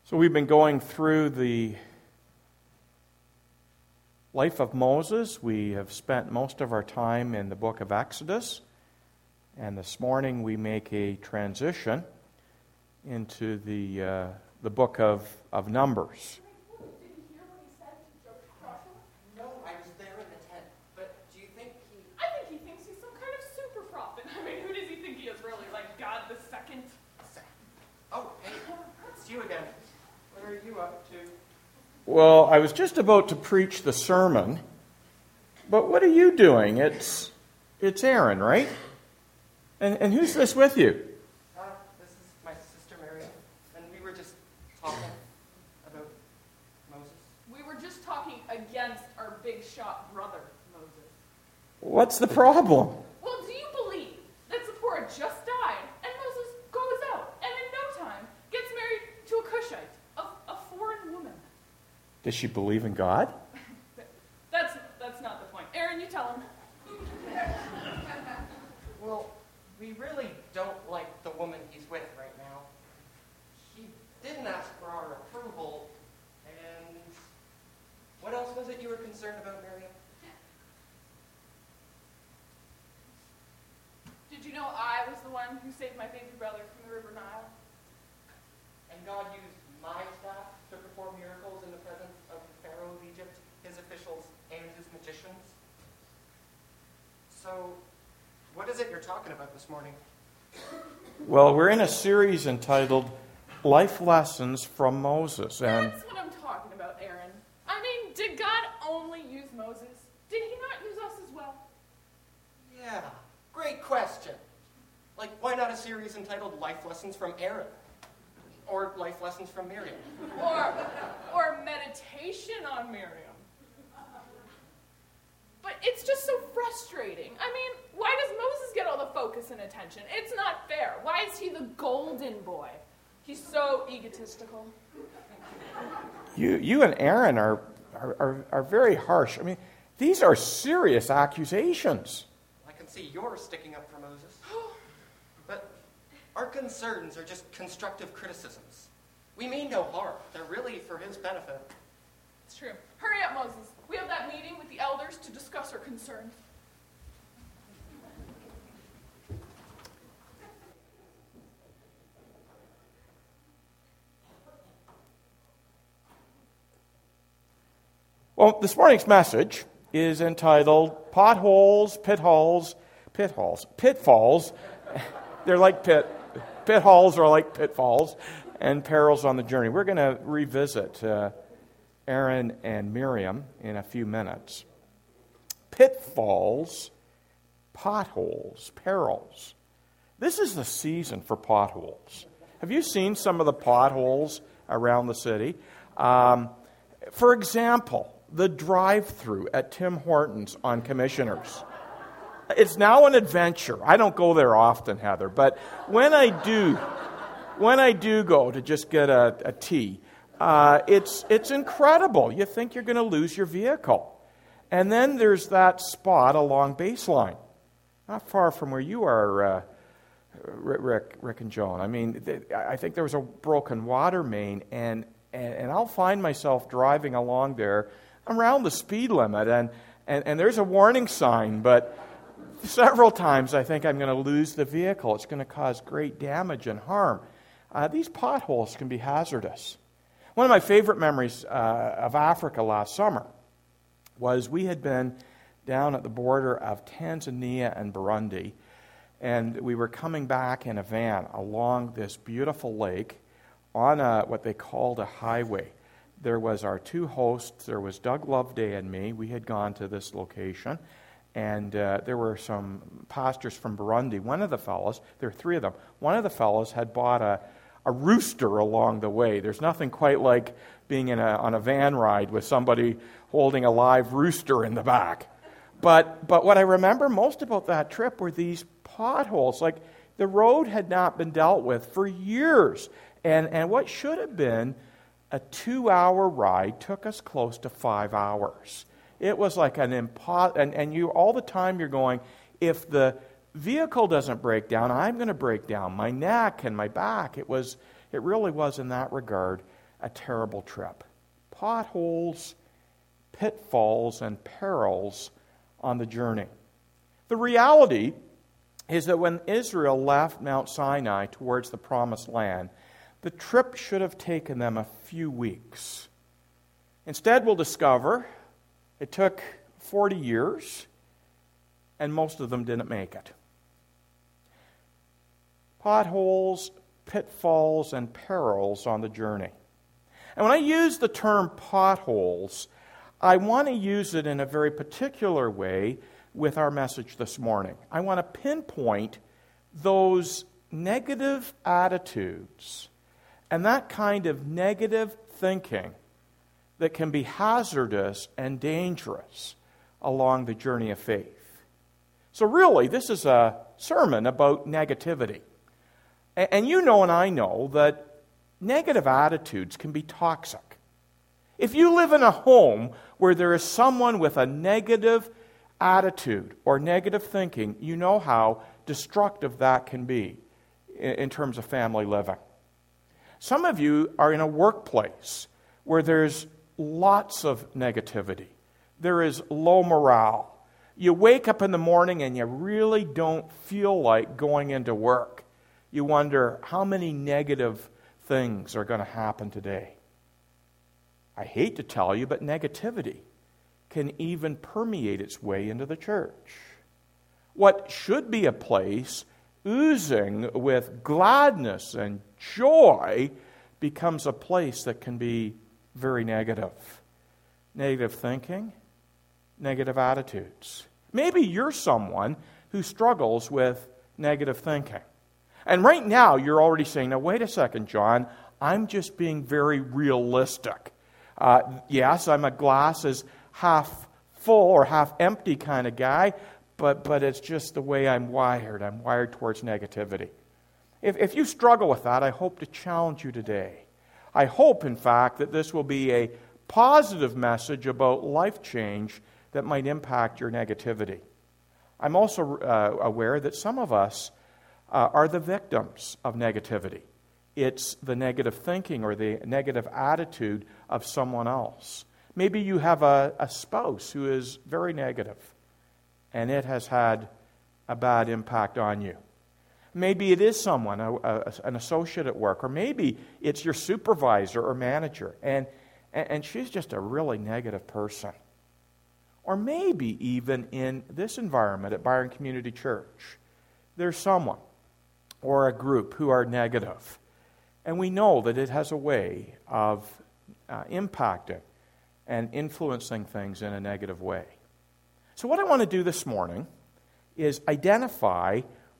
So we've been going through the life of Moses. We have spent most of our time in the book of Exodus. And this morning we make a transition into the book of Numbers. Did you hear what he said to Joshua? No, I was there in the tent. But do you think he... I think he thinks he's some kind of super prophet. I mean, who does he think he is really? Like God the second? Oh, hey, it's you again. What are you up to? Well, I was just about to preach the sermon, but what are you doing? It's Aaron, right? And who's this with you? This is my sister Miriam, and we were just talking about Moses. We were just talking against our big shot brother, Moses. What's the problem? Well, do you believe that Zipporah just died, and Moses goes out, and in no time gets married to a Cushite, a foreign woman? Does she believe in God? That's not the point. Aaron, you tell him. Well, we really don't like the woman he's with right now. She didn't ask for our approval, and what else was it you were concerned about, Miriam? Did you know I was the one who saved my baby brother from the River Nile? And God used my staff to perform miracles in the presence of the Pharaoh of Egypt, his officials, and his magicians. So, what is it you're talking about this morning? Well, we're in a series entitled Life Lessons from Moses. And That's what I'm talking about, Aaron. I mean, did God only use Moses? Did he not use us as well? Yeah, great question. Like, why not a series entitled Life Lessons from Aaron? Or Life Lessons from Miriam? Or meditation on Miriam? But it's just so frustrating. I mean, why does Moses get all the focus and attention? It's not fair. Why is he the golden boy? He's so egotistical. you and Aaron are very harsh. I mean, these are serious accusations. I can see you're sticking up for Moses. But our concerns are just constructive criticisms. We mean no harm. They're really for his benefit. It's true. Hurry up, Moses. We have that meeting with the elders to discuss our concerns. Well, this morning's message is entitled Potholes, Pitfalls. They're like pitfalls are like pitfalls, and perils on the journey. We're going to revisit Aaron and Miriam in a few minutes. Pitfalls, potholes, perils. This is the season for potholes. Have you seen some of the potholes around the city? For example, the drive-through at Tim Hortons on Commissioners. It's now an adventure. I don't go there often, Heather, but when I do go to just get a tea, it's incredible. You think you're going to lose your vehicle. And then there's that spot along Baseline, not far from where you are, Rick and Joan. I mean, I think there was a broken water main, and I'll find myself driving along there around the speed limit, and there's a warning sign, but several times I think I'm going to lose the vehicle. It's going to cause great damage and harm. These potholes can be hazardous. One of my favorite memories of Africa last summer was we had been down at the border of Tanzania and Burundi, and we were coming back in a van along this beautiful lake on what they called a highway. There was our two hosts. There was Doug Loveday and me. We had gone to this location, and there were some pastors from Burundi. One of the fellows, there were three of them, one of the fellows had bought a rooster along the way. There's nothing quite like being on a van ride with somebody holding a live rooster in the back. But what I remember most about that trip were these potholes. Like, the road had not been dealt with for years. And what should have been a 2-hour ride took us close to 5 hours. It was like an and you all the time you're going, if the vehicle doesn't break down, I'm going to break down. My neck and my back. It really was in that regard a terrible trip. Potholes, pitfalls, and perils on the journey. The reality is that when Israel left Mount Sinai towards the Promised Land, the trip should have taken them a few weeks. Instead, we'll discover it took 40 years, and most of them didn't make it. Potholes, pitfalls, and perils on the journey. And when I use the term potholes, I want to use it in a very particular way with our message this morning. I want to pinpoint those negative attitudes and that kind of negative thinking that can be hazardous and dangerous along the journey of faith. So really, this is a sermon about negativity. And you know and I know that negative attitudes can be toxic. If you live in a home where there is someone with a negative attitude or negative thinking, you know how destructive that can be in terms of family living. Some of you are in a workplace where there's lots of negativity. There is low morale. You wake up in the morning and you really don't feel like going into work. You wonder how many negative things are going to happen today. I hate to tell you, but negativity can even permeate its way into the church. What should be a place oozing with gladness and joy becomes a place that can be very negative. Negative thinking, negative attitudes. Maybe you're someone who struggles with negative thinking. And right now, you're already saying, now wait a second, John, I'm just being very realistic. Yes, I'm a glass is half full or half empty kind of guy, but it's just the way I'm wired. I'm wired towards negativity. If you struggle with that, I hope to challenge you today. I hope, in fact, that this will be a positive message about life change that might impact your negativity. I'm also aware that some of us are the victims of negativity. It's the negative thinking or the negative attitude of someone else. Maybe you have a spouse who is very negative, and it has had a bad impact on you. Maybe it is someone, an associate at work, or maybe it's your supervisor or manager, and she's just a really negative person. Or maybe even in this environment at Byron Community Church, there's someone or a group who are negative. And we know that it has a way of impacting and influencing things in a negative way. So what I want to do this morning is identify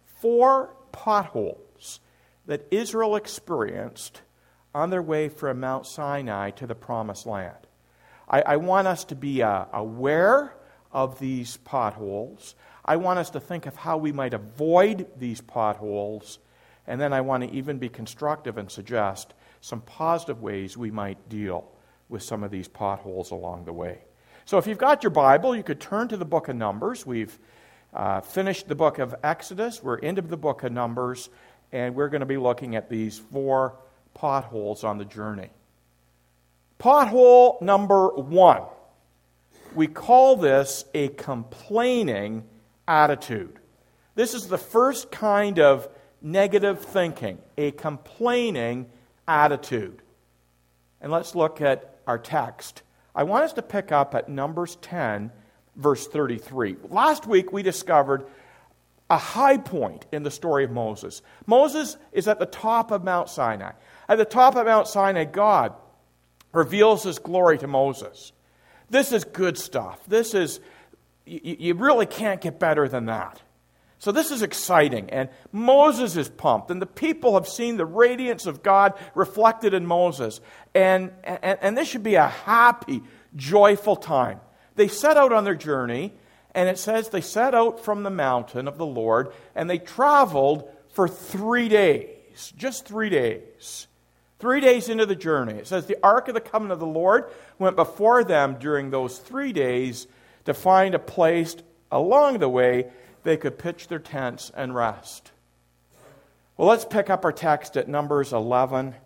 4 potholes that Israel experienced on their way from Mount Sinai to the Promised Land. I want us to be aware of these potholes. I want us to think of how we might avoid these potholes. And then I want to even be constructive and suggest some positive ways we might deal with some of these potholes along the way. So if you've got your Bible, you could turn to the book of Numbers. We've finished the book of Exodus. We're into the book of Numbers, and we're going to be looking at these 4 potholes on the journey. Pothole number 1. We call this a complaining attitude. This is the first kind of negative thinking, a complaining attitude. And let's look at our text. I want us to pick up at Numbers 10, verse 33. Last week we discovered a high point in the story of Moses. Moses is at the top of Mount Sinai. At the top of Mount Sinai, God reveals His glory to Moses. This is good stuff. This is, you really can't get better than that. So this is exciting, and Moses is pumped, and the people have seen the radiance of God reflected in Moses, and this should be a happy, joyful time. They set out on their journey, and it says they set out from the mountain of the Lord, and they traveled for 3 days, just 3 days. 3 days into the journey. It says the Ark of the Covenant of the Lord went before them during those 3 days to find a place along the way they could pitch their tents and rest. Well, let's pick up our text at Numbers 11,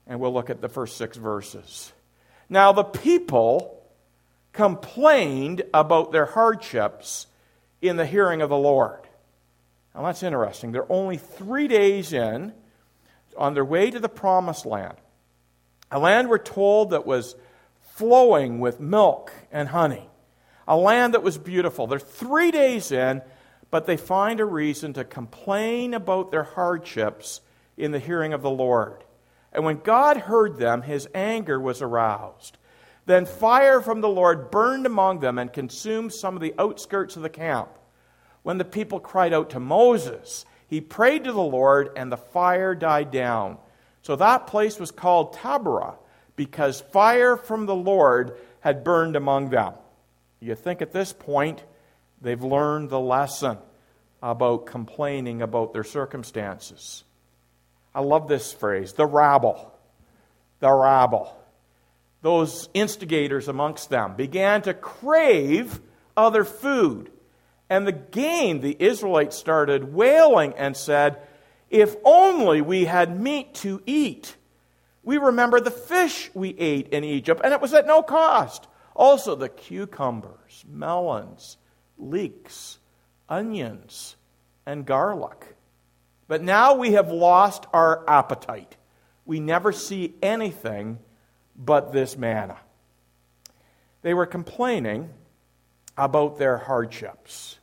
And we'll look at the first 6 verses. Now the people complained about their hardships in the hearing of the Lord. Now that's interesting. They're only 3 days in, on their way to the promised land. A land, we're told, that was flowing with milk and honey. A land that was beautiful. They're 3 days in, but they find a reason to complain about their hardships in the hearing of the Lord. And when God heard them, his anger was aroused. Then fire from the Lord burned among them and consumed some of the outskirts of the camp. When the people cried out to Moses, he prayed to the Lord, and the fire died down. So that place was called Taberah, because fire from the Lord had burned among them. You think at this point they've learned the lesson about complaining about their circumstances. I love this phrase, the rabble. The rabble. Those instigators amongst them began to crave other food. And again, the Israelites started wailing and said, if only we had meat to eat. We remember the fish we ate in Egypt, and it was at no cost. Also the cucumbers, melons, leeks, onions, and garlic. But now we have lost our appetite. We never see anything but this manna. They were complaining about their hardships.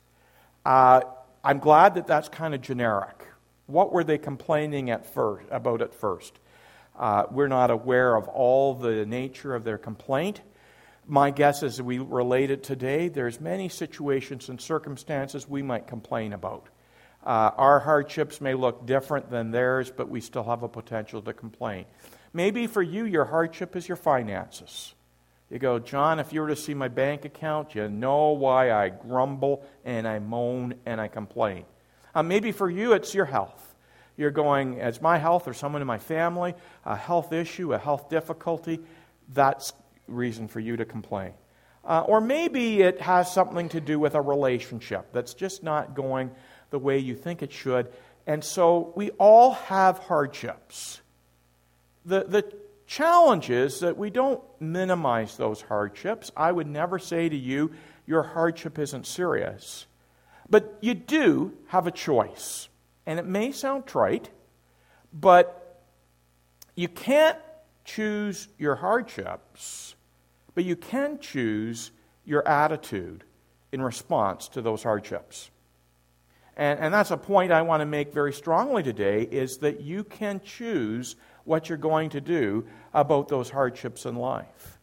I'm glad that that's kind of generic. What were they complaining about at first? We're not aware of all the nature of their complaint. My guess is we relate it today. There's many situations and circumstances we might complain about. Our hardships may look different than theirs, but we still have a potential to complain. Maybe for you, your hardship is your finances. You go, John, if you were to see my bank account, you know why I grumble and I moan and I complain. Maybe for you, it's your health. You're going, it's my health or someone in my family, a health issue, a health difficulty. That's reason for you to complain. Or maybe it has something to do with a relationship that's just not going the way you think it should. And so we all have hardships. The challenge is that we don't minimize those hardships. I would never say to you, your hardship isn't serious. But you do have a choice. And it may sound trite, but you can't choose your hardships, but you can choose your attitude in response to those hardships. And that's a point I want to make very strongly today, is that you can choose what you're going to do about those hardships in life.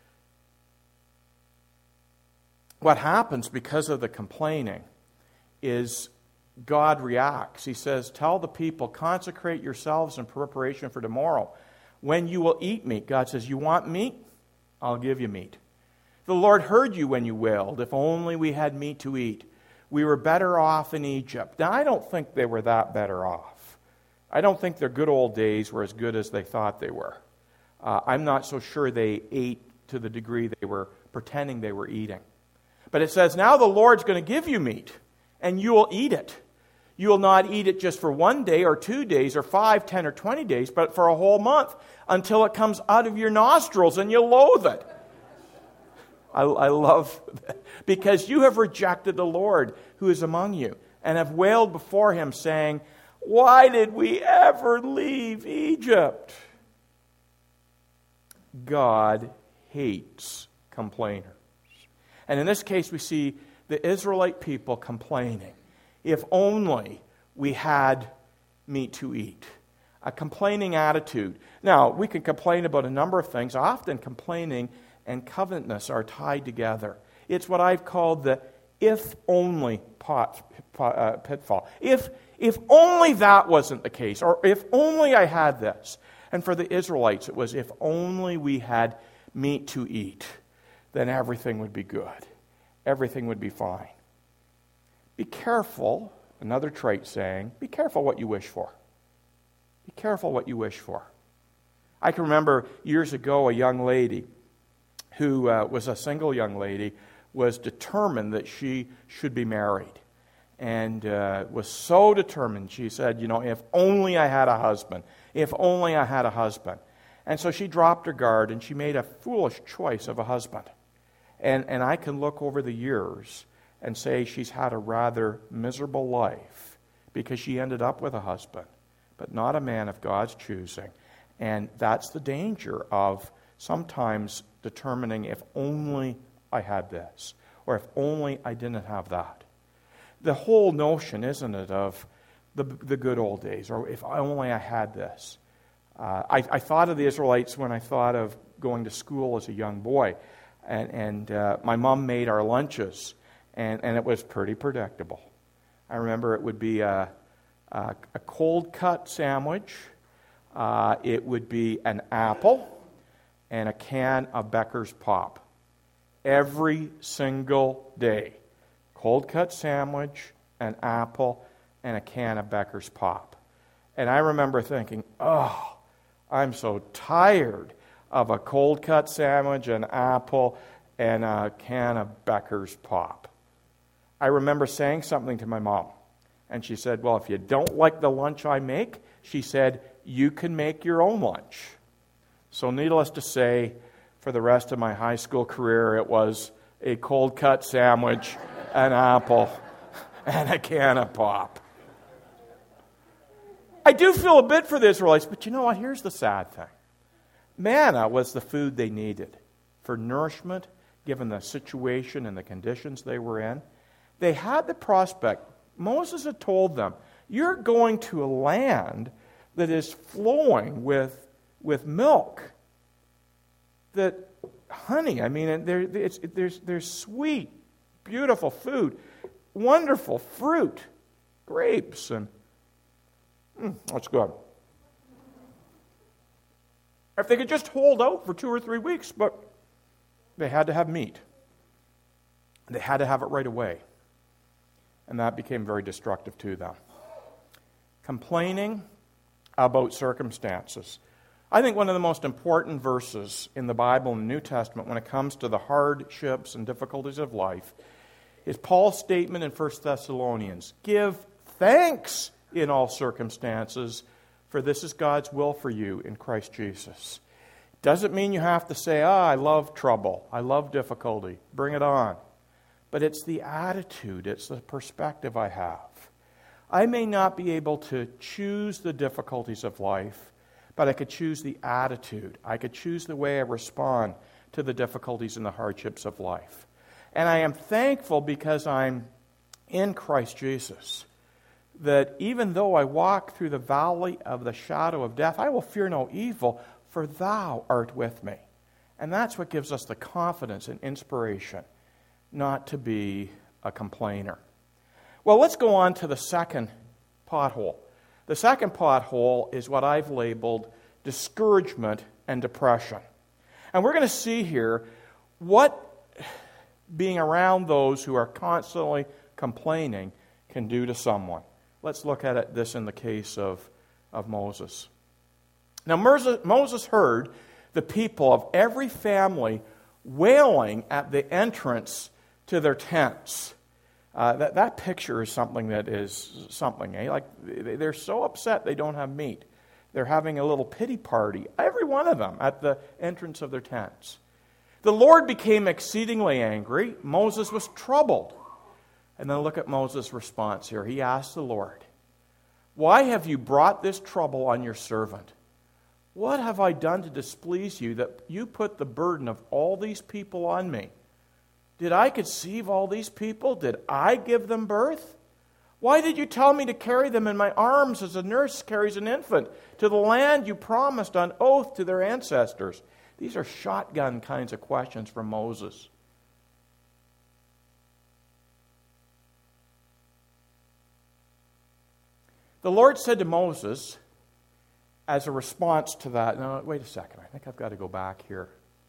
What happens because of the complaining is God reacts. He says, tell the people, consecrate yourselves in preparation for tomorrow, when you will eat meat. God says, you want meat? I'll give you meat. The Lord heard you when you wailed, if only we had meat to eat. We were better off in Egypt. Now, I don't think they were that better off. I don't think their good old days were as good as they thought they were. I'm not so sure they ate to the degree they were pretending they were eating. But it says, now the Lord's going to give you meat, and you will eat it. You will not eat it just for 1 day or 2 days or 5, 10, or 20 days, but for a whole month, until it comes out of your nostrils and you loathe it. I love that. Because you have rejected the Lord who is among you, and have wailed before him, saying, why did we ever leave Egypt? God hates complainers. And in this case, we see the Israelite people complaining. If only we had meat to eat. A complaining attitude. Now, we can complain about a number of things. Often complaining and covetousness are tied together. It's what I've called the if-only pitfall. If only that wasn't the case, or if only I had this. And for the Israelites, it was if only we had meat to eat, then everything would be good. Everything would be fine. Be careful, another trait saying, be careful what you wish for. Be careful what you wish for. I can remember years ago a young lady who was a single young lady, was determined that she should be married. And was so determined, she said, if only I had a husband. If only I had a husband. And so she dropped her guard and she made a foolish choice of a husband. And I can look over the years and say she's had a rather miserable life because she ended up with a husband, but not a man of God's choosing. And that's the danger of sometimes determining if only I had this, or if only I didn't have that. The whole notion, isn't it, of the good old days, or if only I had this. I thought of the Israelites when I thought of going to school as a young boy. And my mom made our lunches, and it was pretty predictable. I remember it would be a cold-cut sandwich. It would be an apple and a can of Becker's Pop. Every single day. Cold-cut sandwich, an apple, and a can of Becker's Pop. And I remember thinking, oh, I'm so tired of a cold-cut sandwich, an apple, and a can of Becker's Pop. I remember saying something to my mom, and she said, well, if you don't like the lunch I make, she said, you can make your own lunch. So needless to say, for the rest of my high school career, it was a cold-cut sandwich, an apple, and a can of pop. I do feel a bit for the Israelites, but you know what? Here's the sad thing. Manna was the food they needed for nourishment, given the situation and the conditions they were in. They had the prospect. Moses had told them, you're going to a land that is flowing with milk, that honey, I mean, there's sweet, beautiful food, wonderful fruit, grapes, and that's good. If they could just hold out for 2 or 3 weeks, but they had to have meat. They had to have it right away. And that became very destructive to them. Complaining about circumstances. I think one of the most important verses in the Bible and the New Testament when it comes to the hardships and difficulties of life is Paul's statement in 1 Thessalonians. Give thanks in all circumstances, for this is God's will for you in Christ Jesus. Doesn't mean you have to say, I love trouble, I love difficulty, bring it on. But it's the attitude, it's the perspective I have. I may not be able to choose the difficulties of life, but I could choose the attitude. I could choose the way I respond to the difficulties and the hardships of life. And I am thankful because I'm in Christ Jesus, that even though I walk through the valley of the shadow of death, I will fear no evil, for thou art with me. And that's what gives us the confidence and inspiration not to be a complainer. Well, let's go on to the second pothole. The second pothole is what I've labeled discouragement and depression. And we're going to see here what being around those who are constantly complaining can do to someone. Let's look at this in the case of Moses. Now, Moses heard the people of every family wailing at the entrance to their tents. That picture is something that is something, eh? Like, they're so upset they don't have meat. They're having a little pity party, every one of them, at the entrance of their tents. The Lord became exceedingly angry. Moses was troubled. And then look at Moses' response here. He asked the Lord, why have you brought this trouble on your servant? What have I done to displease you that you put the burden of all these people on me? Did I conceive all these people? Did I give them birth? Why did you tell me to carry them in my arms as a nurse carries an infant to the land you promised on oath to their ancestors? These are shotgun kinds of questions from Moses. The Lord said to Moses, as a response to that, no, wait a second, I think I've got to go back here.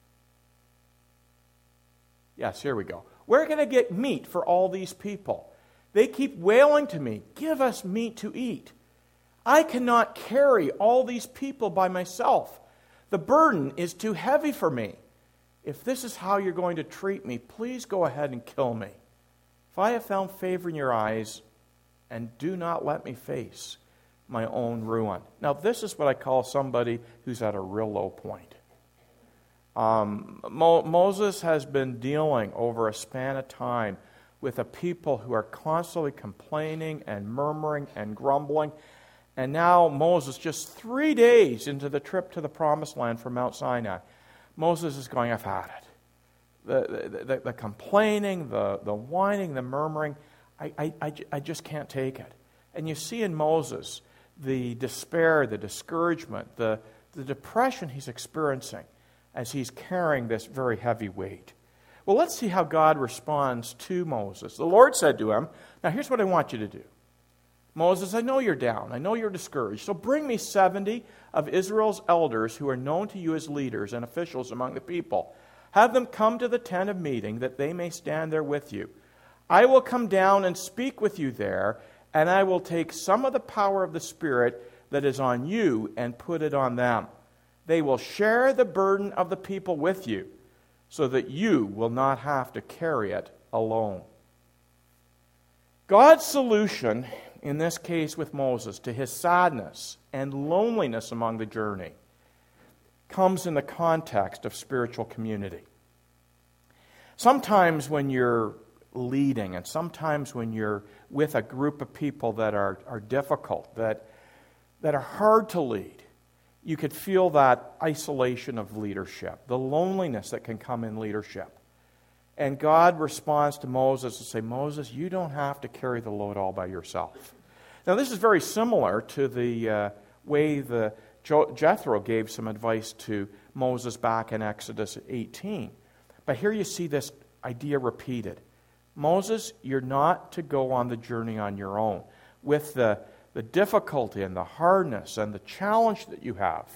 Yes, here we go. Where can I get meat for all these people? They keep wailing to me, give us meat to eat. I cannot carry all these people by myself. The burden is too heavy for me. If this is how you're going to treat me, please go ahead and kill me. If I have found favor in your eyes, and do not let me face my own ruin. Now, this is what I call somebody who's at a real low point. Moses has been dealing over a span of time with a people who are constantly complaining and murmuring and grumbling. And now Moses, just 3 days into the trip to the Promised Land from Mount Sinai, Moses is going, I've had it. The complaining, the whining, the murmuring, I just can't take it. And you see in Moses the despair, the discouragement, the depression he's experiencing as he's carrying this very heavy weight. Well, let's see how God responds to Moses. The Lord said to him, now here's what I want you to do. Moses, I know you're down. I know you're discouraged. So bring me 70 of Israel's elders who are known to you as leaders and officials among the people. Have them come to the tent of meeting that they may stand there with you. I will come down and speak with you there, and I will take some of the power of the Spirit that is on you and put it on them. They will share the burden of the people with you, so that you will not have to carry it alone. God's solution, in this case with Moses, to his sadness and loneliness among the journey, comes in the context of spiritual community. Sometimes when you're leading, and sometimes when you're with a group of people that are difficult, that are hard to lead, you could feel that isolation of leadership, the loneliness that can come in leadership. And God responds to Moses and say, Moses, you don't have to carry the load all by yourself. Now, this is very similar to the way Jethro gave some advice to Moses back in Exodus 18. But here you see this idea repeated. Moses, you're not to go on the journey on your own. With the difficulty and the hardness and the challenge that you have,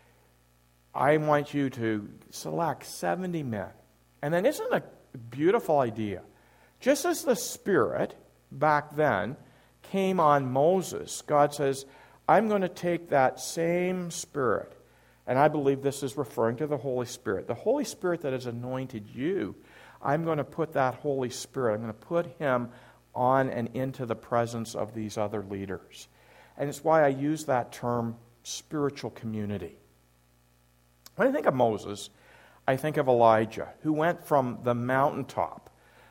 I want you to select 70 men. And then isn't it a beautiful idea? Just as the Spirit back then came on Moses, God says, I'm going to take that same Spirit, and I believe this is referring to the Holy Spirit. The Holy Spirit that has anointed you, I'm going to put that Holy Spirit, I'm going to put Him on and into the presence of these other leaders. And it's why I use that term, spiritual community. When I think of Moses, I think of Elijah, who went from the mountaintop,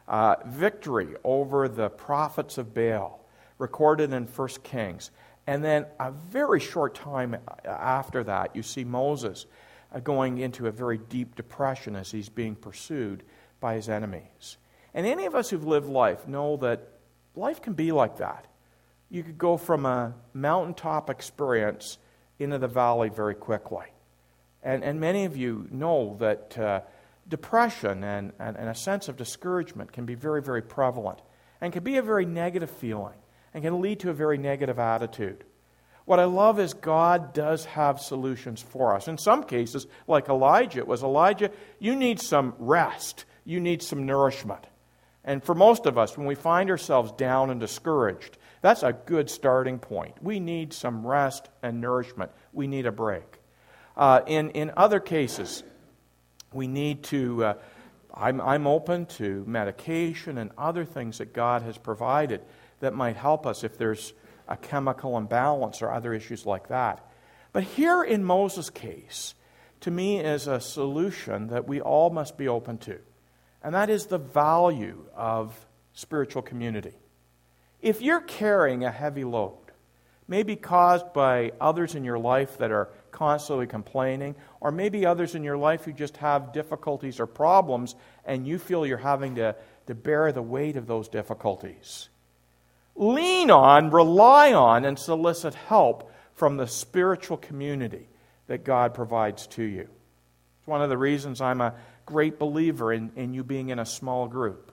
victory over the prophets of Baal, recorded in 1 Kings. And then a very short time after that, you see Moses going into a very deep depression as he's being pursued by his enemies. And any of us who've lived life know that life can be like that. You could go from a mountaintop experience into the valley very quickly. And many of you know that depression and a sense of discouragement can be very, very prevalent and can be a very negative feeling and can lead to a very negative attitude. What I love is God does have solutions for us. In some cases, like Elijah, it was Elijah, you need some rest. You need some nourishment. And for most of us, when we find ourselves down and discouraged, that's a good starting point. We need some rest and nourishment. We need a break. In other cases, we need to, I'm open to medication and other things that God has provided that might help us if there's a chemical imbalance or other issues like that. But here in Moses' case, to me is a solution that we all must be open to. And that is the value of spiritual community. If you're carrying a heavy load, maybe caused by others in your life that are constantly complaining, or maybe others in your life who just have difficulties or problems, and you feel you're having to bear the weight of those difficulties, lean on, rely on, and solicit help from the spiritual community that God provides to you. It's one of the reasons I'm a great believer in you being in a small group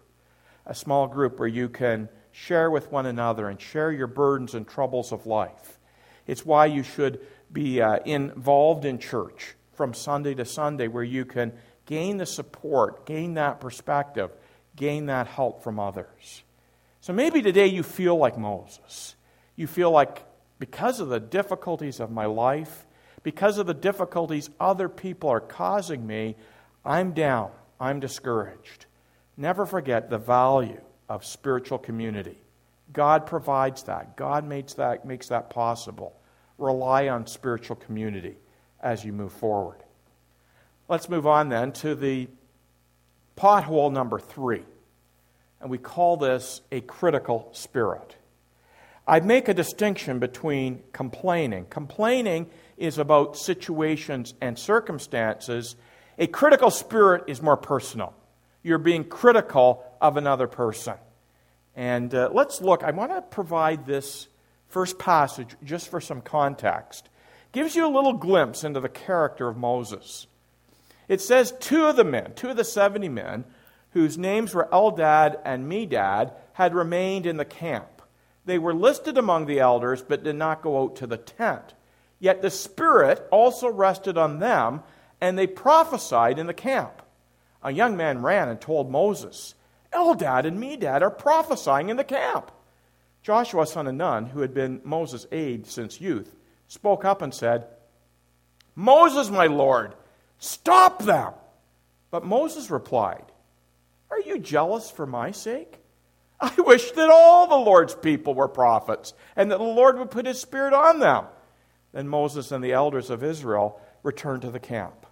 where you can share with one another and share your burdens and troubles of life. It's why you should be involved in church from Sunday to Sunday, where you can gain the support, gain that perspective, gain that help from others. So maybe today you feel like Moses. You feel like, because of the difficulties of my life, because of the difficulties other people are causing me, I'm down, I'm discouraged. Never forget the value of spiritual community. God provides that. God makes that possible rely on spiritual community as you move forward. Let's move on then to the pothole number 3. And we call this a critical spirit. I'd make a distinction between complaining. Complaining is about situations and circumstances. A critical spirit is more personal. You're being critical of another person. And let's look. I want to provide this first passage just for some context. Gives you a little glimpse into the character of Moses. It says 2 of the 70 men, whose names were Eldad and Medad, had remained in the camp. They were listed among the elders, but did not go out to the tent. Yet the Spirit also rested on them, and they prophesied in the camp. A young man ran and told Moses, Eldad and Medad are prophesying in the camp. Joshua, son of Nun, who had been Moses' aide since youth, spoke up and said, Moses, my Lord, stop them. But Moses replied, Are you jealous for my sake? I wish that all the Lord's people were prophets, and that the Lord would put his Spirit on them. Then Moses and the elders of Israel returned to the camp.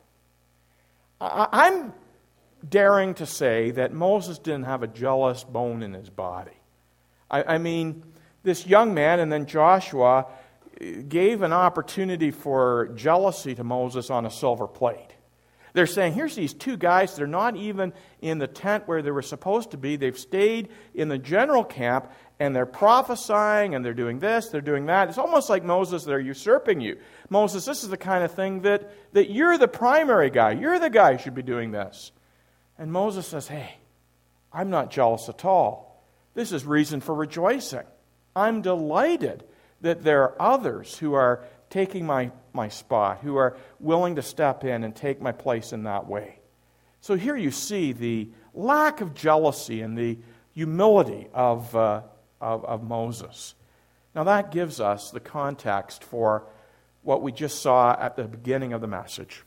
I'm daring to say that Moses didn't have a jealous bone in his body. I mean, this young man and then Joshua gave an opportunity for jealousy to Moses on a silver plate. They're saying, here's these 2 guys, they're not even in the tent where they were supposed to be. They've stayed in the general camp, and they're prophesying, and they're doing this, they're doing that. It's almost like Moses, they're usurping you. Moses, this is the kind of thing that you're the primary guy. You're the guy who should be doing this. And Moses says, hey, I'm not jealous at all. This is reason for rejoicing. I'm delighted that there are others who are taking my spot, who are willing to step in and take my place in that way. So here you see the lack of jealousy and the humility of Moses. Now that gives us the context for what we just saw at the beginning of the message.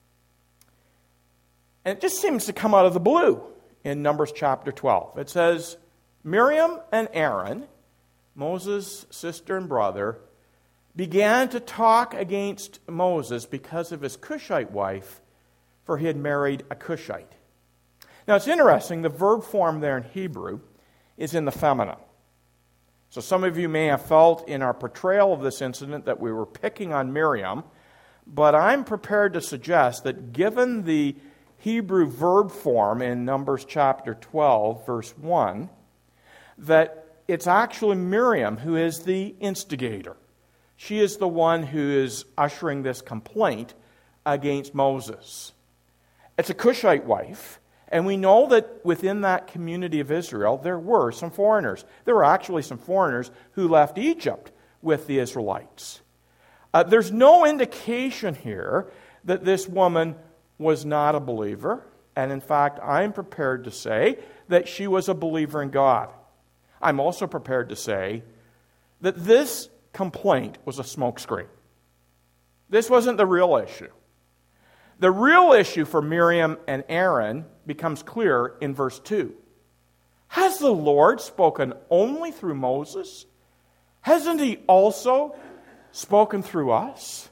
And it just seems to come out of the blue in Numbers chapter 12. It says, Miriam and Aaron, Moses' sister and brother, began to talk against Moses because of his Cushite wife, for he had married a Cushite. Now it's interesting, the verb form there in Hebrew is in the feminine. So some of you may have felt in our portrayal of this incident that we were picking on Miriam, but I'm prepared to suggest that given the Hebrew verb form in Numbers chapter 12, verse 1, that it's actually Miriam who is the instigator. She is the one who is ushering this complaint against Moses. It's a Cushite wife, and we know that within that community of Israel, there were some foreigners. There were actually some foreigners who left Egypt with the Israelites. There's no indication here that this woman was not a believer, and in fact, I'm prepared to say that she was a believer in God. I'm also prepared to say that this complaint was a smokescreen. This wasn't the real issue. The real issue for Miriam and Aaron becomes clear in verse 2. Has the Lord spoken only through Moses? Hasn't he also spoken through us?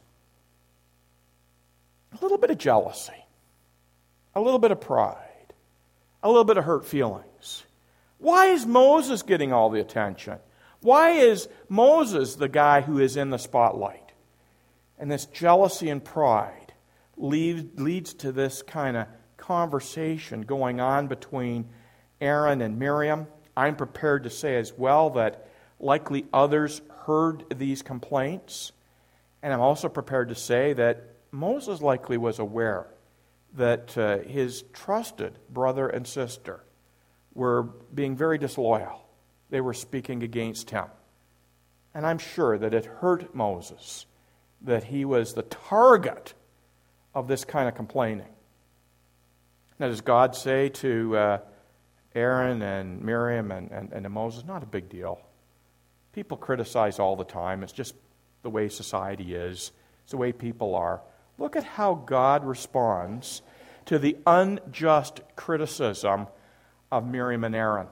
A little bit of jealousy, a little bit of pride, a little bit of hurt feelings. Why is Moses getting all the attention? Why is Moses the guy who is in the spotlight? And this jealousy and pride leads to this kind of conversation going on between Aaron and Miriam. I'm prepared to say as well that likely others heard these complaints. And I'm also prepared to say that Moses likely was aware that his trusted brother and sister were being very disloyal. They were speaking against him. And I'm sure that it hurt Moses that he was the target of this kind of complaining. Now, does God say to Aaron and Miriam and to Moses, not a big deal. People criticize all the time. It's just the way society is. It's the way people are. Look at how God responds to the unjust criticism of Miriam and Aaron.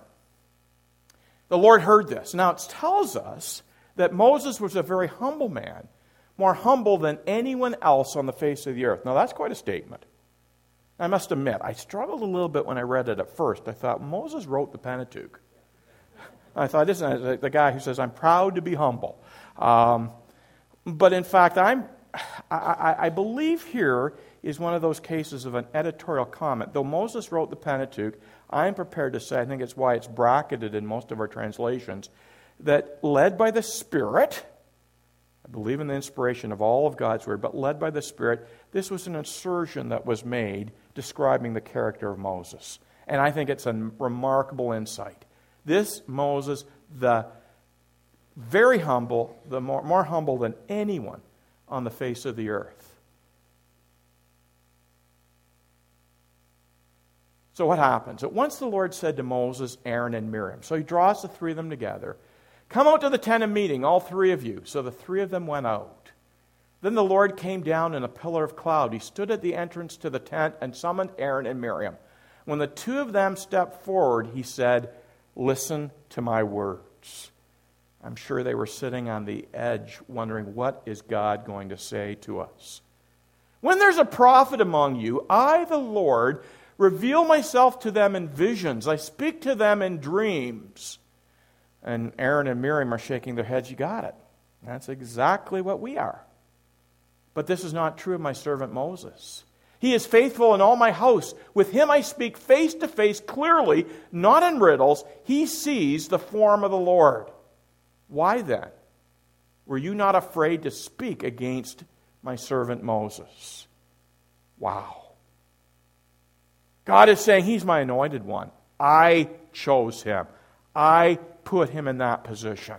The Lord heard this. Now, it tells us that Moses was a very humble man. more humble than anyone else on the face of the earth. Now, that's quite a statement. I must admit, I struggled a little bit when I read it at first. I thought, Moses wrote the Pentateuch. I thought, this is the guy who says, I'm proud to be humble. But in fact, I believe here is one of those cases of an editorial comment. Though Moses wrote the Pentateuch, I'm prepared to say, I think it's why it's bracketed in most of our translations, that led by the Spirit, I believe in the inspiration of all of God's Word, but led by the Spirit, this was an insertion that was made describing the character of Moses. And I think it's a remarkable insight. This Moses, the very humble, the more humble than anyone on the face of the earth. So what happens? At once the Lord said to Moses, Aaron, and Miriam. So he draws the three of them together. Come out to the tent of meeting, all three of you. So the three of them went out. Then the Lord came down in a pillar of cloud. He stood at the entrance to the tent and summoned Aaron and Miriam. When the two of them stepped forward, he said, listen to my words. I'm sure they were sitting on the edge wondering, what is God going to say to us? When there's a prophet among you, I, the Lord, reveal myself to them in visions. I speak to them in dreams. And Aaron and Miriam are shaking their heads. You got it. That's exactly what we are. But this is not true of my servant Moses. He is faithful in all my house. With him I speak face to face clearly, not in riddles. He sees the form of the Lord. Why then were you not afraid to speak against my servant Moses? Wow. God is saying, he's my anointed one. I chose him. I put him in that position.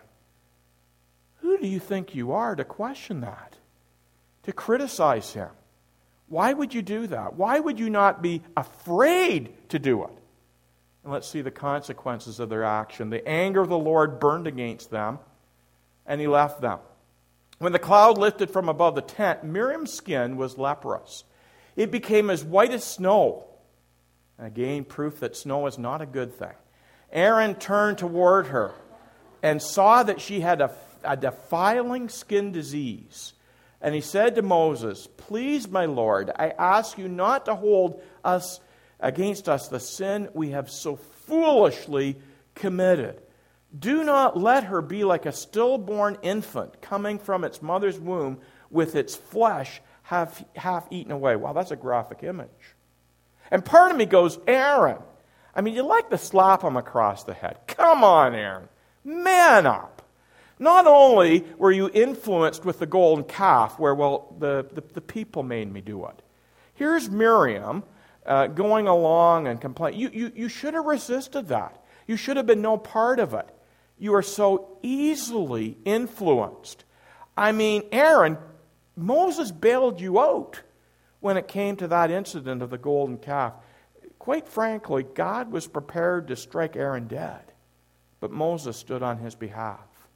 Who do you think you are to question that? To criticize him? Why would you do that? Why would you not be afraid to do it? And let's see the consequences of their action. The anger of the Lord burned against them, and he left them. When the cloud lifted from above the tent, Miriam's skin was leprous. It became as white as snow. Again, proof that snow is not a good thing. Aaron turned toward her and saw that she had a defiling skin disease. And he said to Moses, please, my Lord, I ask you not to hold against us the sin we have so foolishly committed. Do not let her be like a stillborn infant coming from its mother's womb with its flesh half eaten away. Wow, that's a graphic image. And part of me goes, Aaron, I mean, you'd like to slap him across the head. Come on, Aaron. Man up. Not only were you influenced with the golden calf, where, well, the people made me do it. Here's Miriam going along and complaining. You should have resisted that. You should have been no part of it. You are so easily influenced. I mean, Aaron, Moses bailed you out when it came to that incident of the golden calf. Quite frankly, God was prepared to strike Aaron dead, but Moses stood on his behalf.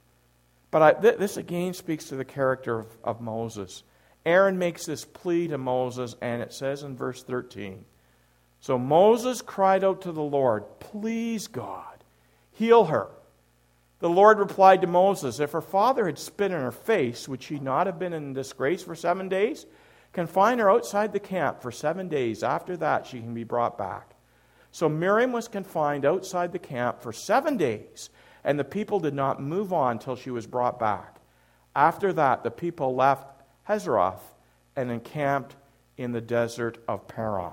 But this again speaks to the character of Moses. Aaron makes this plea to Moses, and it says in verse 13, so Moses cried out to the Lord, please, God, heal her. The Lord replied to Moses, if her father had spit in her face, would she not have been in disgrace for 7 days? Confine her outside the camp for 7 days. After that, she can be brought back. So Miriam was confined outside the camp for 7 days, and the people did not move on till she was brought back. After that, the people left Hazeroth and encamped in the desert of Paran.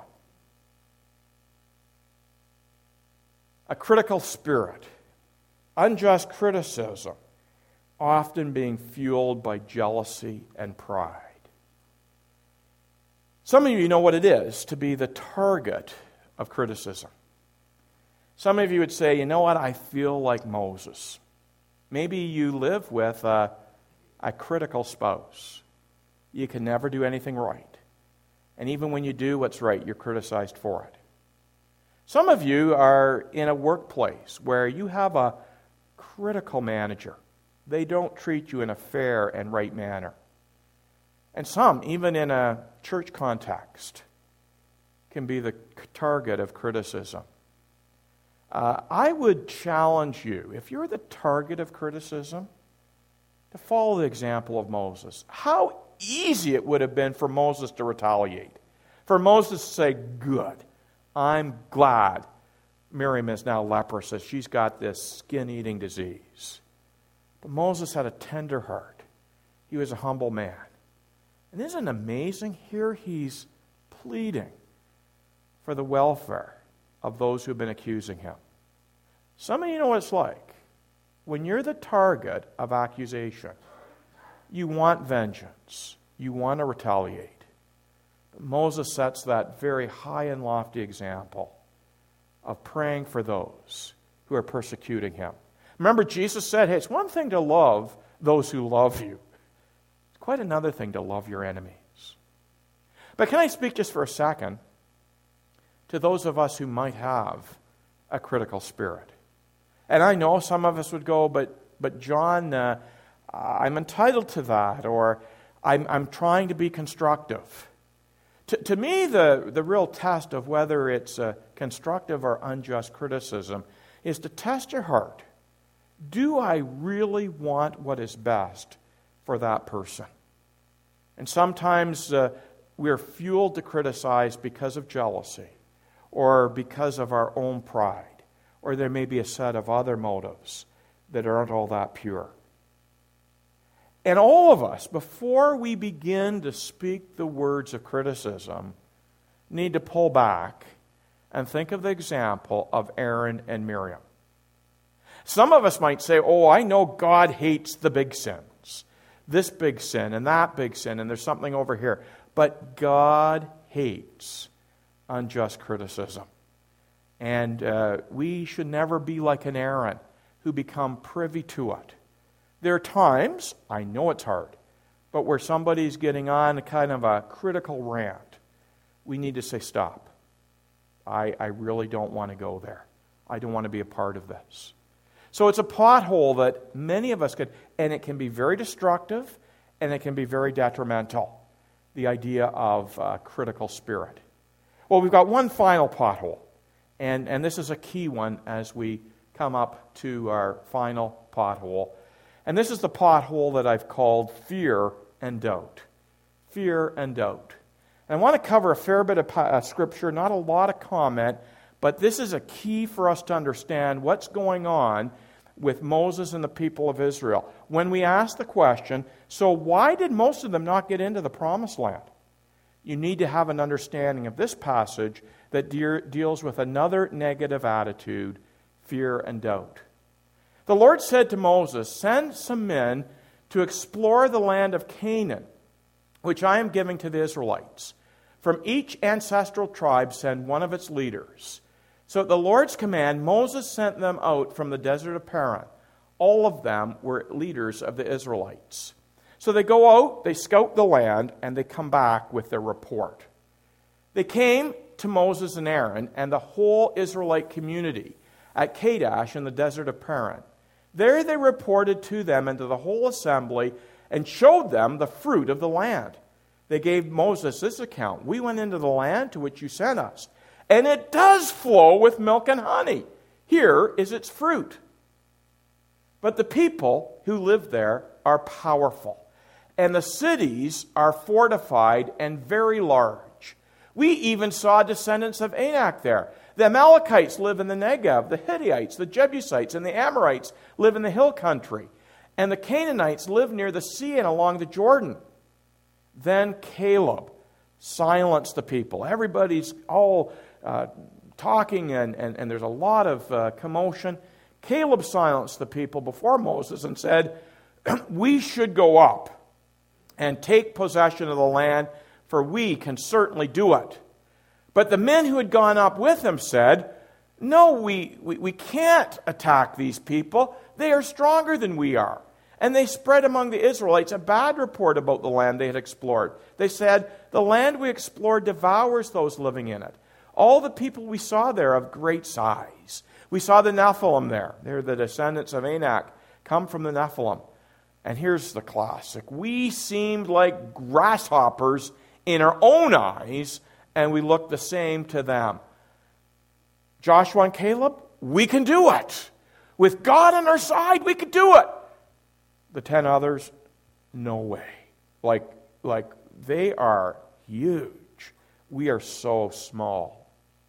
A critical spirit, unjust criticism, often being fueled by jealousy and pride. Some of you know what it is to be the target of criticism. Some of you would say, you know what, I feel like Moses. Maybe you live with a critical spouse. You can never do anything right. And even when you do what's right, you're criticized for it. Some of you are in a workplace where you have a critical manager. They don't treat you in a fair and right manner. And some, even in a church context, can be the target of criticism. I would challenge you, if you're the target of criticism, to follow the example of Moses. How easy it would have been for Moses to retaliate. For Moses to say, good, I'm glad Miriam is now leprous, as she's got this skin-eating disease. But Moses had a tender heart. He was a humble man. And isn't it amazing? Here he's pleading for the welfare of those who've been accusing him. Some of you know what it's like. When you're the target of accusation, you want vengeance. You want to retaliate. But Moses sets that very high and lofty example of praying for those who are persecuting him. Remember, Jesus said, hey, it's one thing to love those who love you. It's quite another thing to love your enemies. But can I speak just for a second to those of us who might have a critical spirit? And I know some of us would go, but John, I'm entitled to that, or I'm trying to be constructive. To me, the real test of whether it's a constructive or unjust criticism is to test your heart. Do I really want what is best for that person? And sometimes we're fueled to criticize because of jealousy or because of our own pride, or there may be a set of other motives that aren't all that pure. And all of us, before we begin to speak the words of criticism, need to pull back and think of the example of Aaron and Miriam. Some of us might say, oh, I know God hates the big sins. This big sin and that big sin, and there's something over here. But God hates unjust criticism. And we should never be like an Aaron who become privy to it. There are times, I know it's hard, but where somebody's getting on a kind of a critical rant, we need to say, stop. I really don't want to go there. I don't want to be a part of this. So it's a pothole that many of us could, and it can be very destructive, and it can be very detrimental, the idea of critical spirit. Well, we've got one final pothole, and this is a key one as we come up to our final pothole. And this is the pothole that I've called fear and doubt. Fear and doubt. And I want to cover a fair bit of Scripture, not a lot of comment, but this is a key for us to understand what's going on with Moses and the people of Israel. When we ask the question, so why did most of them not get into the Promised Land? You need to have an understanding of this passage that deals with another negative attitude, fear and doubt. The Lord said to Moses, send some men to explore the land of Canaan, which I am giving to the Israelites. From each ancestral tribe send one of its leaders. So at the Lord's command, Moses sent them out from the desert of Paran. All of them were leaders of the Israelites. So they go out, they scout the land, and they come back with their report. They came to Moses and Aaron and the whole Israelite community at Kadesh in the desert of Paran. There they reported to them and to the whole assembly and showed them the fruit of the land. They gave Moses this account. We went into the land to which you sent us, and it does flow with milk and honey. Here is its fruit. But the people who live there are powerful, and the cities are fortified and very large. We even saw descendants of Anak there. The Amalekites live in the Negev, the Hittites, the Jebusites, and the Amorites live in the hill country, and the Canaanites live near the sea and along the Jordan. Then Caleb silenced the people. Everybody's all talking, and there's a lot of commotion. Caleb silenced the people before Moses and said, we should go up and take possession of the land, for we can certainly do it. But the men who had gone up with him said, no, we can't attack these people. They are stronger than we are. And they spread among the Israelites a bad report about the land they had explored. They said, the land we explored devours those living in it. All the people we saw there of great size. We saw the Nephilim there. They're the descendants of Anak, come from the Nephilim. And here's the classic. We seemed like grasshoppers in our own eyes, and we look the same to them. Joshua and Caleb, we can do it. With God on our side, we can do it. The 10 others, no way. Like they are huge. We are so small.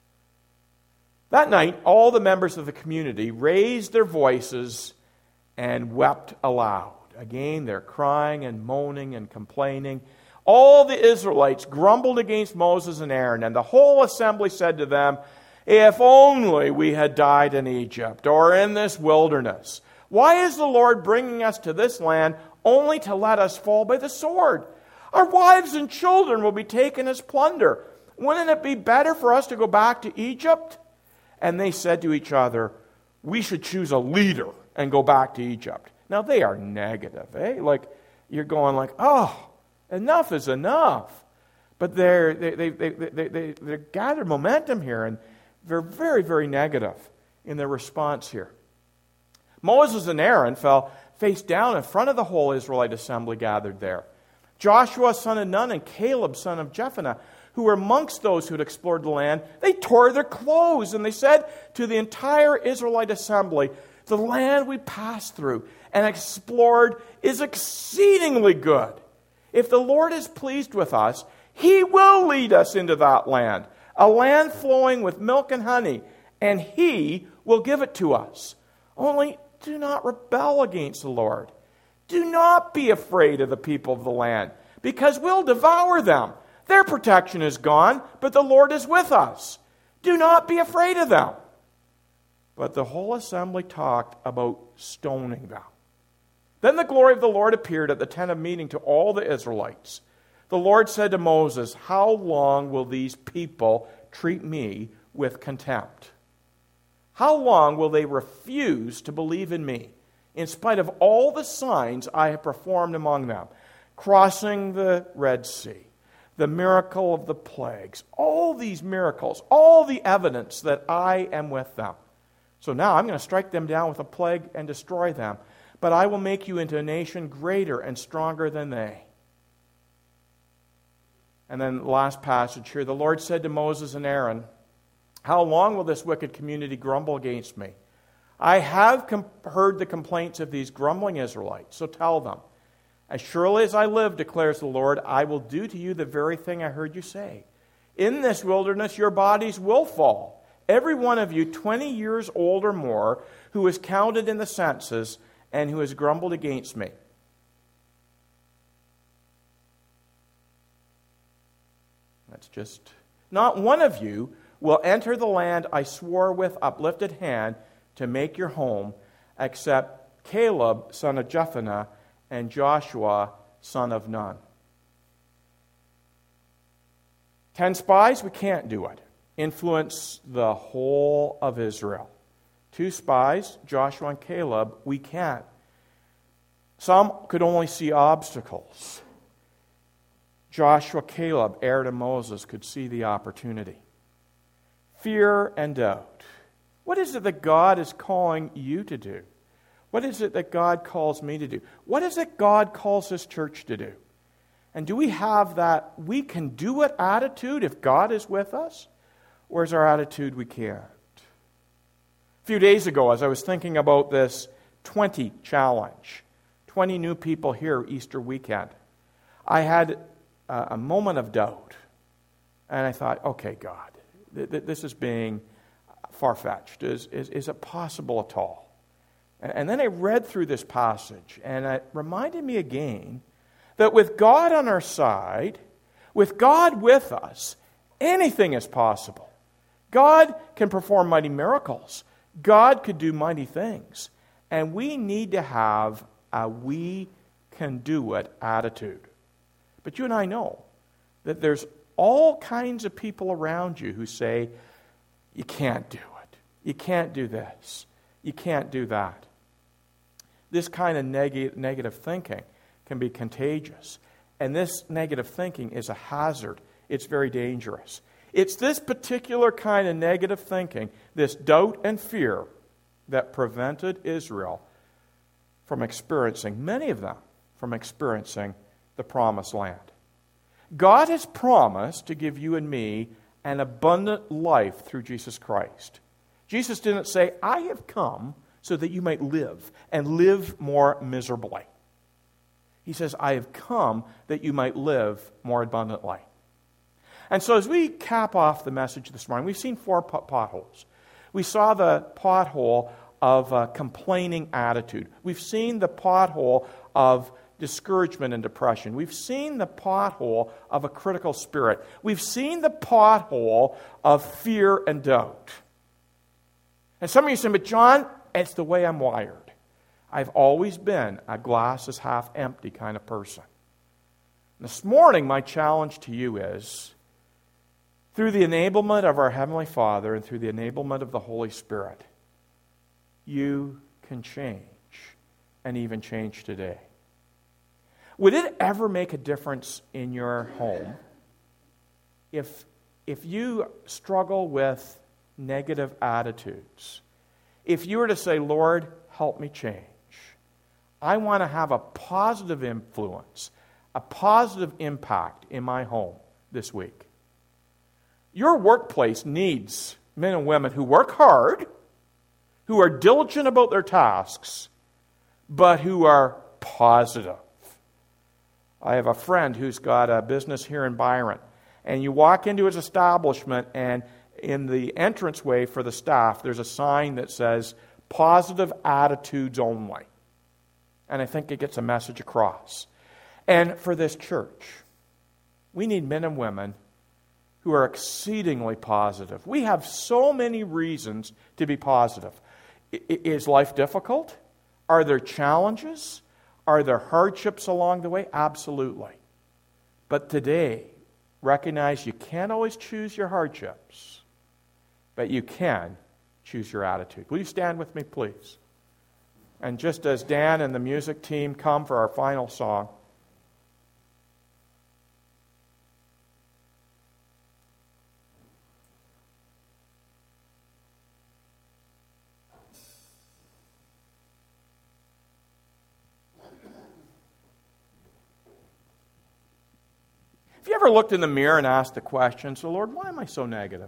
That night, all the members of the community raised their voices and wept aloud. Again, they're crying and moaning and complaining. All the Israelites grumbled against Moses and Aaron, and the whole assembly said to them, "If only we had died in Egypt or in this wilderness. Why is the Lord bringing us to this land only to let us fall by the sword? Our wives and children will be taken as plunder. Wouldn't it be better for us to go back to Egypt?" And they said to each other, "We should choose a leader and go back to Egypt." Now they are negative, eh? Like you're going like, "Oh, enough is enough." But they gather momentum here, and they're very, very negative in their response here. Moses and Aaron fell face down in front of the whole Israelite assembly gathered there. Joshua, son of Nun, and Caleb, son of Jephunneh, who were amongst those who had explored the land, they tore their clothes, and they said to the entire Israelite assembly, "The land we passed through and explored is exceedingly good. If the Lord is pleased with us, He will lead us into that land, a land flowing with milk and honey, and He will give it to us. Only do not rebel against the Lord. Do not be afraid of the people of the land, because we'll devour them. Their protection is gone, but the Lord is with us. Do not be afraid of them." But the whole assembly talked about stoning them. Then the glory of the Lord appeared at the tent of meeting to all the Israelites. The Lord said to Moses, "How long will these people treat me with contempt? How long will they refuse to believe in me, in spite of all the signs I have performed among them, crossing the Red Sea, the miracle of the plagues, all these miracles, all the evidence that I am with them? So now I'm going to strike them down with a plague and destroy them, but I will make you into a nation greater and stronger than they." And then the last passage here, the Lord said to Moses and Aaron, "How long will this wicked community grumble against me? I have heard the complaints of these grumbling Israelites, so tell them, as surely as I live, declares the Lord, I will do to you the very thing I heard you say. In this wilderness your bodies will fall, every one of you 20 years old or more, who is counted in the census and who has grumbled against me." That's just, "Not one of you will enter the land I swore with uplifted hand to make your home, except Caleb, son of Jephunneh, and Joshua, son of Nun." 10 spies, we can't do it. Influence the whole of Israel. 2 spies, Joshua and Caleb, we can't. Some could only see obstacles. Joshua, Caleb, Aaron, and Moses could see the opportunity. Fear and doubt. What is it that God is calling you to do? What is it that God calls me to do? What is it God calls this church to do? And do we have that we can do it attitude if God is with us? Or is our attitude we can't? A few days ago, as I was thinking about this 20 challenge, 20 new people here Easter weekend, I had a moment of doubt. And I thought, okay, God, this is being far-fetched. Is it possible at all? And then I read through this passage, and it reminded me again that with God on our side, with God with us, anything is possible. God can perform mighty miracles. God could do mighty things. And we need to have a we can do it attitude. But you and I know that there's all kinds of people around you who say, you can't do it. You can't do this. You can't do that. This kind of negative thinking can be contagious. And this negative thinking is a hazard. It's very dangerous. It's this particular kind of negative thinking, this doubt and fear, that prevented Israel from experiencing, many of them, from experiencing the promised land. God has promised to give you and me an abundant life through Jesus Christ. Jesus didn't say, I have come so that you might live, and live more miserably. He says, I have come that you might live more abundantly. And so as we cap off the message this morning, we've seen 4 potholes. We saw the pothole of a complaining attitude. We've seen the pothole of discouragement and depression. We've seen the pothole of a critical spirit. We've seen the pothole of fear and doubt. And some of you say, but John, it's the way I'm wired. I've always been a glass is half empty kind of person. This morning, my challenge to you is, through the enablement of our Heavenly Father and through the enablement of the Holy Spirit, you can change, and even change today. Would it ever make a difference in your home if you struggle with negative attitudes? If you were to say, Lord, help me change. I want to have a positive influence, a positive impact in my home this week. Your workplace needs men and women who work hard, who are diligent about their tasks, but who are positive. I have a friend who's got a business here in Byron, and you walk into his establishment, and in the entranceway for the staff, there's a sign that says, positive attitudes only. And I think it gets a message across. And for this church, we need men and women who are exceedingly positive. We have so many reasons to be positive. Is life difficult? Are there challenges? Are there hardships along the way? Absolutely. But today, recognize you can't always choose your hardships, but you can choose your attitude. Will you stand with me, please? And just as Dan and the music team come for our final song, have you ever looked in the mirror and asked the question, so Lord, why am I so negative?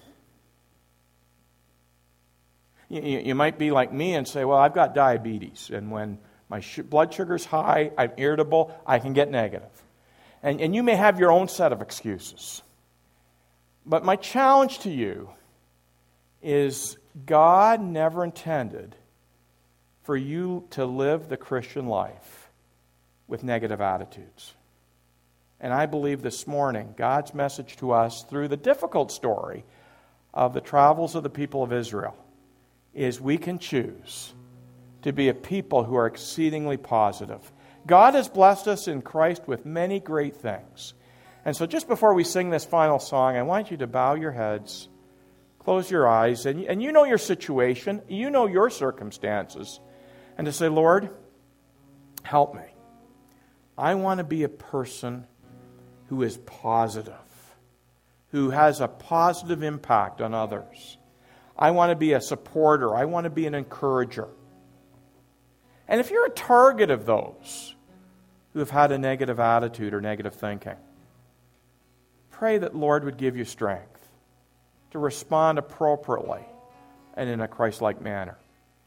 You might be like me and say, well, I've got diabetes, and when my blood sugar's high, I'm irritable, I can get negative. And you may have your own set of excuses. But my challenge to you is God never intended for you to live the Christian life with negative attitudes. And I believe this morning, God's message to us through the difficult story of the travels of the people of Israel is we can choose to be a people who are exceedingly positive. God has blessed us in Christ with many great things. And so just before we sing this final song, I want you to bow your heads, close your eyes, and you know your situation, you know your circumstances, and to say, Lord, help me. I want to be a person who is positive, who has a positive impact on others. I want to be a supporter. I want to be an encourager. And if you're a target of those who have had a negative attitude or negative thinking, pray that Lord would give you strength to respond appropriately and in a Christ-like manner.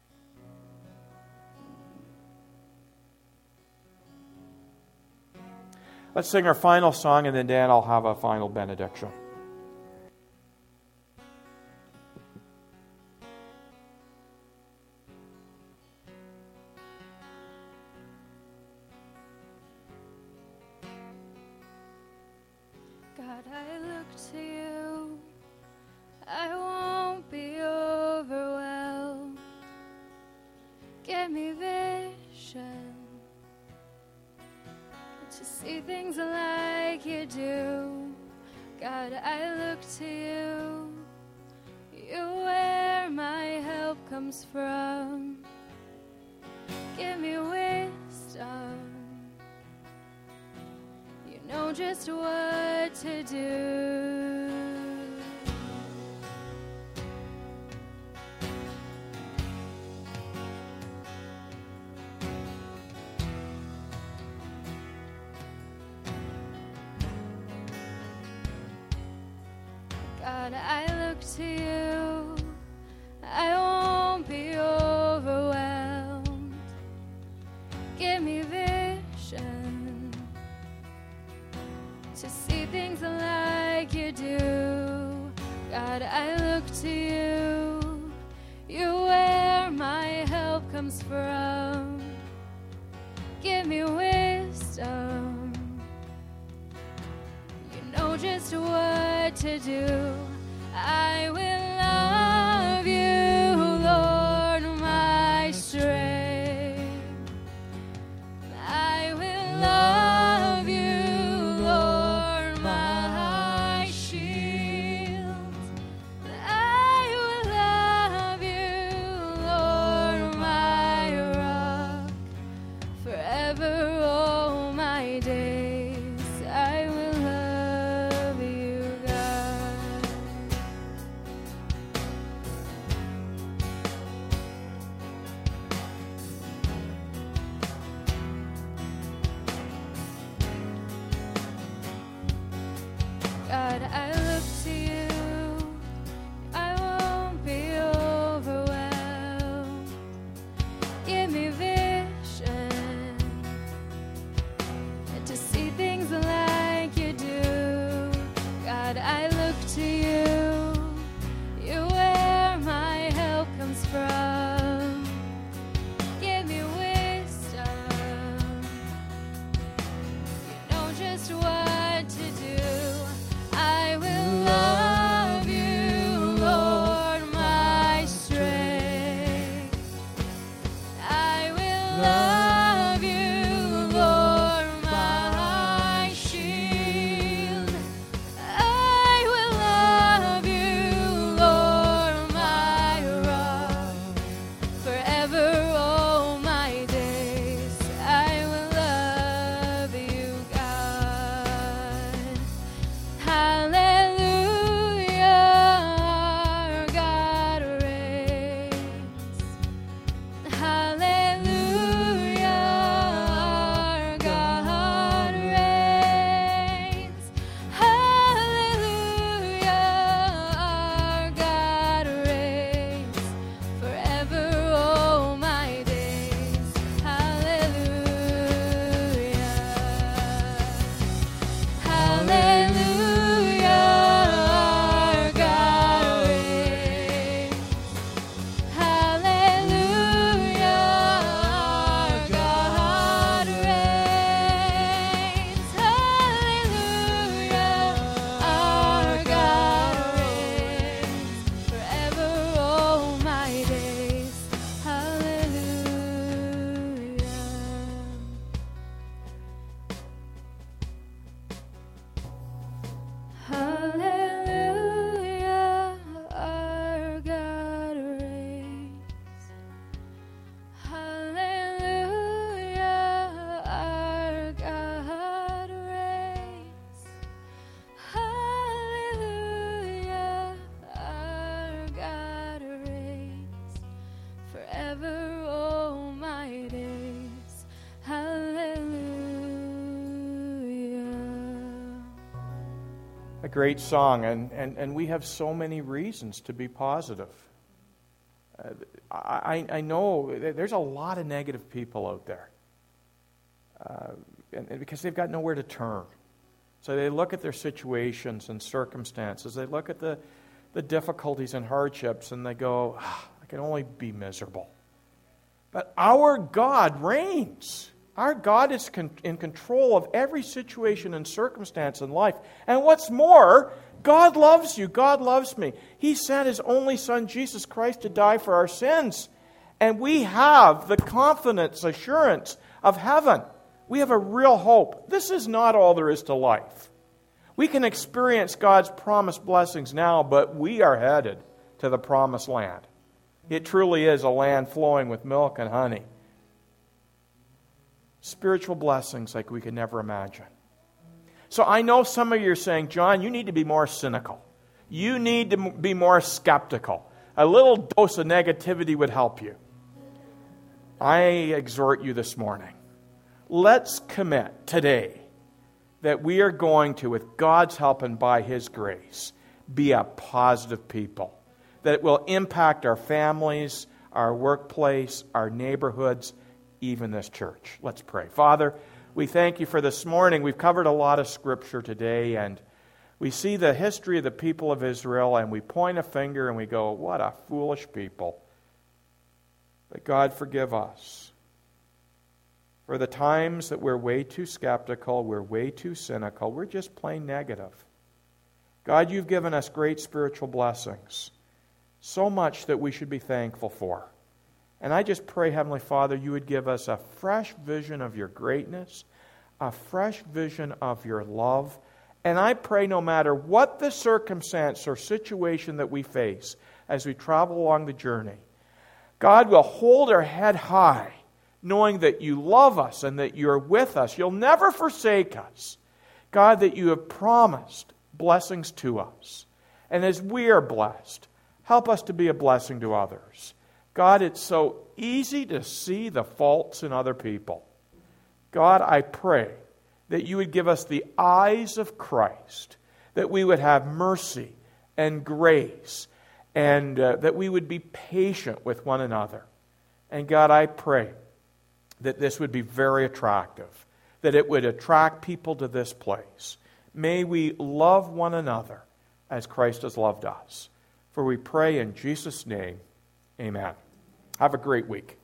Let's sing our final song, and then Dan, I'll have a final benediction. God, I look to you. I won't be overwhelmed. Give me vision to see things like you do. God, I look to you. You're where my help comes from. Give me wisdom. You know just what to do. God, I look to you. I won't be overwhelmed. Give me vision things like you do. God, I look to you. You're where my help comes from. Give me wisdom. You know just what to do. I will love you, Lord, my strength. I will love you, Lord, my shield. I will love you, Lord, my rock. Forever, all my days, I will love you, God. God, I look to you. I won't be overwhelmed. Give me vision to see things like you do. God, I look to you. You're where my help comes from. Give me wisdom. You know just what to do. I will love you, Lord, my strength. I will love you, Lord, my shield. I will love you, Lord, my rock. Forever, all my days, I will love you, God. Hallelujah, our God reigns. Hallelujah, our God reigns. Hallelujah, our God reigns. Forever, all my days. Hallelujah. Hallelujah, our God reigns. Hallelujah, our God reigns. Hallelujah, our God reigns. Forever, all my days. Hallelujah. Hallelujah, our God reigns. Hallelujah, our God reigns. Hallelujah, our God reigns. Forever, all my days. Hallelujah. A great song, and we have so many reasons to be positive. I know there's a lot of negative people out there, and because they've got nowhere to turn. So they look at their situations and circumstances, they look at the difficulties and hardships, and they go, I can only be miserable. But our God reigns. Our God is in control of every situation and circumstance in life. And what's more, God loves you. God loves me. He sent His only Son, Jesus Christ, to die for our sins. And we have the confidence, assurance of heaven. We have a real hope. This is not all there is to life. We can experience God's promised blessings now, but we are headed to the promised land. It truly is a land flowing with milk and honey. Spiritual blessings like we could never imagine. So I know some of you are saying, John, you need to be more cynical. You need to be more skeptical. A little dose of negativity would help you. I exhort you this morning. Let's commit today that we are going to, with God's help and by His grace, be a positive people. That it will impact our families, our workplace, our neighborhoods, even this church. Let's pray. Father, We thank you for this morning. We've covered a lot of Scripture today, and we see the history of the people of Israel, and we point a finger and we go, what a foolish people. But God, forgive us for the times that we're way too skeptical, we're way too cynical, we're just plain negative. God, you've given us great spiritual blessings, so much that we should be thankful for. And I just pray, Heavenly Father, you would give us a fresh vision of your greatness, a fresh vision of your love. And I pray no matter what the circumstance or situation that we face as we travel along the journey, God will hold our head high, knowing that you love us and that you're with us. You'll never forsake us. God, that you have promised blessings to us. And as we are blessed, help us to be a blessing to others. God, it's so easy to see the faults in other people. God, I pray that you would give us the eyes of Christ, that we would have mercy and grace, and that we would be patient with one another. And God, I pray that this would be very attractive, that it would attract people to this place. May we love one another as Christ has loved us. For we pray in Jesus' name, amen. Have a great week.